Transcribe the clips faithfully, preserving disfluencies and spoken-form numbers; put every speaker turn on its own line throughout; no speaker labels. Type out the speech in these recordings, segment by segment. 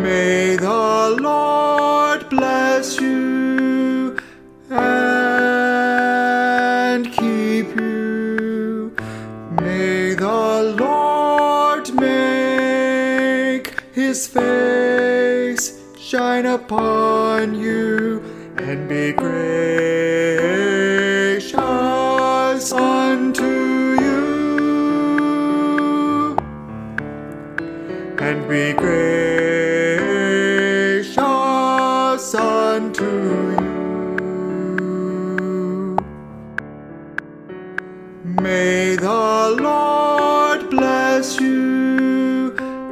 May the Lord bless you and keep you. May the Lord make his face shine upon you and be gracious unto you. And be gracious unto you. May the Lord bless you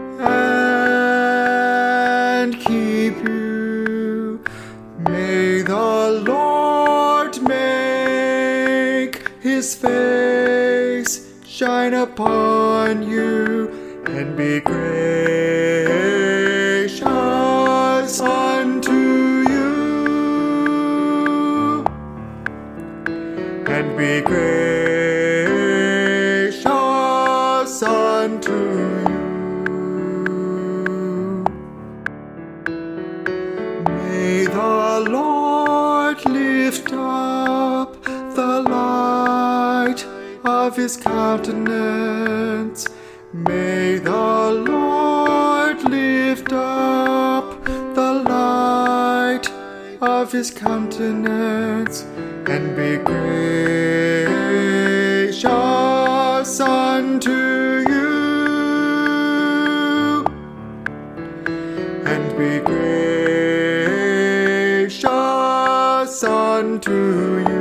and keep you. May the Lord make his face shine upon you and be gracious unto you. And be gracious unto you. May the Lord lift up the light of his countenance. May the Lord lift up the light of his countenance and be gracious unto you. And be gracious unto you.